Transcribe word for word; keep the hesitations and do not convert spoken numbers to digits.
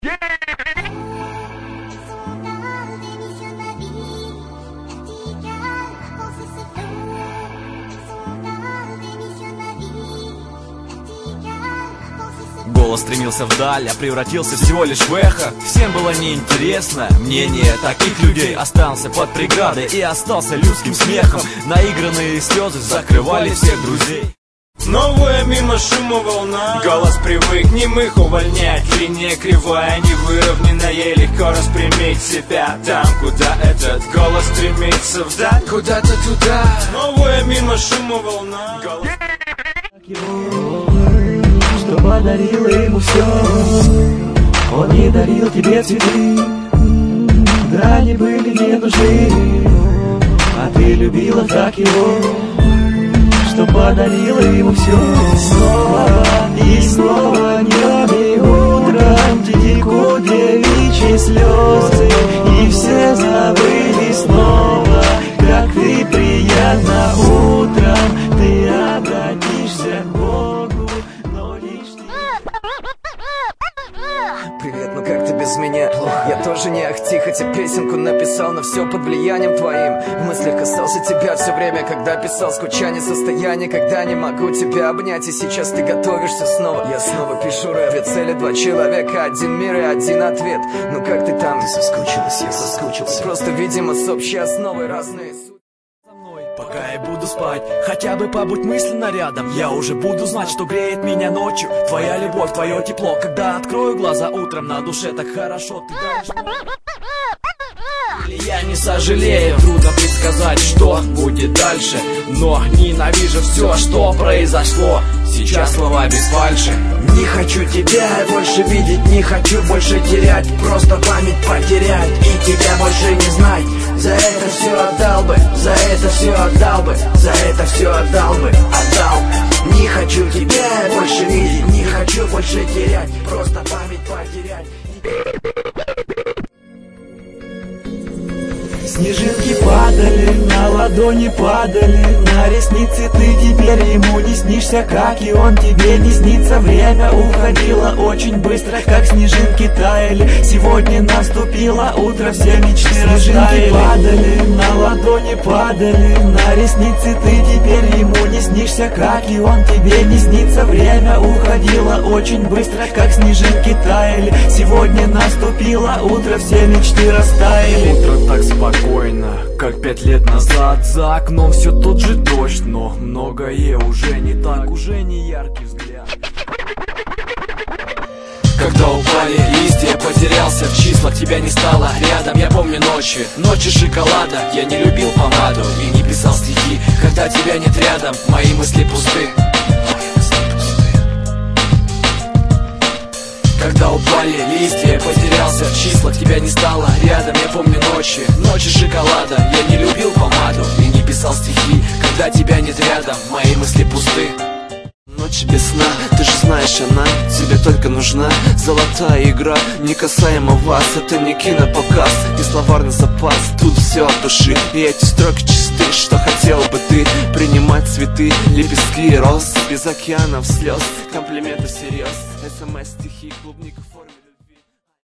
Голос стремился вдаль, а превратился всего лишь в эхо. Всем было неинтересно мнение таких людей. Остался под преградой и остался людским смехом. Наигранные слезы закрывали всех друзей. Новая мимо шума волна. Голос привык немых увольнять. Линия кривая, невыровненная. Легко распрямить себя там, куда этот голос стремится вдаль. Куда-то туда. Новая мимо шума волна. Голос... Что подарила ему все. Он не дарил тебе цветы, да они были не нужны. А ты любила так его, что подарила ему все. Снова и снова днем и утром текут девичьи слезы, и все забыли снова, как ты приятно утром. Ты обратишься к Богу, но лишь Привет, ну как ты без меня? Плохо. Я тоже не ахти, хотя песенку написал, но все под влиянием твоим. В мыслях касался тебя все время, когда писал. Скучание, состояние, когда не могу тебя обнять. И сейчас ты готовишься снова. Я снова пишу рэп. Две цели, два человека, один мир и один ответ. Ну как ты там? Ты соскучилась, я соскучился. Просто, видимо, с общей основой разные. Пока я буду спать, хотя бы побудь мысленно рядом. Я уже буду знать, что греет меня ночью твоя любовь, твое тепло. Когда открою глаза утром, на душе так хорошо. Ты даешь... Или я не сожалею. Трудно предсказать, что будет дальше, но ненавижу все, что произошло. Сейчас слова без фальши. Не хочу тебя больше видеть, не хочу больше терять. Просто память потерять и тебя больше не знать. За это все отдал бы, за это все отдал бы, за это все отдал бы, отдал. Не хочу тебя больше видеть, не хочу больше терять. Просто память потерять. Снежинки падали, на ладони падали, на ресницы ты теперь ему не снишься, как и он тебе не снится. Время уходило очень быстро, как снежинки таяли. Сегодня наступило утро, все мечты растаяли. Падали, на ладони падали, на ресницы ты теперь ему не снишься, как и он тебе не снится. Время уходило очень быстро, как снежинки таяли. Сегодня наступило утро, все мечты растаяли. Утро так спокойно, как пять лет назад. За окном все тот же дождь, но многое уже не так, уже не яркий взгляд. Когда упали листья, потерялся в числах, тебя не стало рядом. Я помню ночи, ночи шоколада. Я не любил помаду и не писал стихи. Когда тебя нет рядом, мои мысли пусты. Когда упали листья, потерялся в числах, тебя не стало рядом. Я помню ночи, ночи шоколада. Я не любил помаду и не писал стихи. Когда тебя нет рядом, мои мысли пусты. Ночи без сна, ты же знаешь, она тебе только нужна. Золотая игра, не касаемо вас. Это не кинопоказ, не словарный запас. Тут все от души, и эти строки чисты. Что хотел бы ты принимать цветы, лепестки роз, без океанов слез, комплименты всерьез. СМС, стихи, клубника.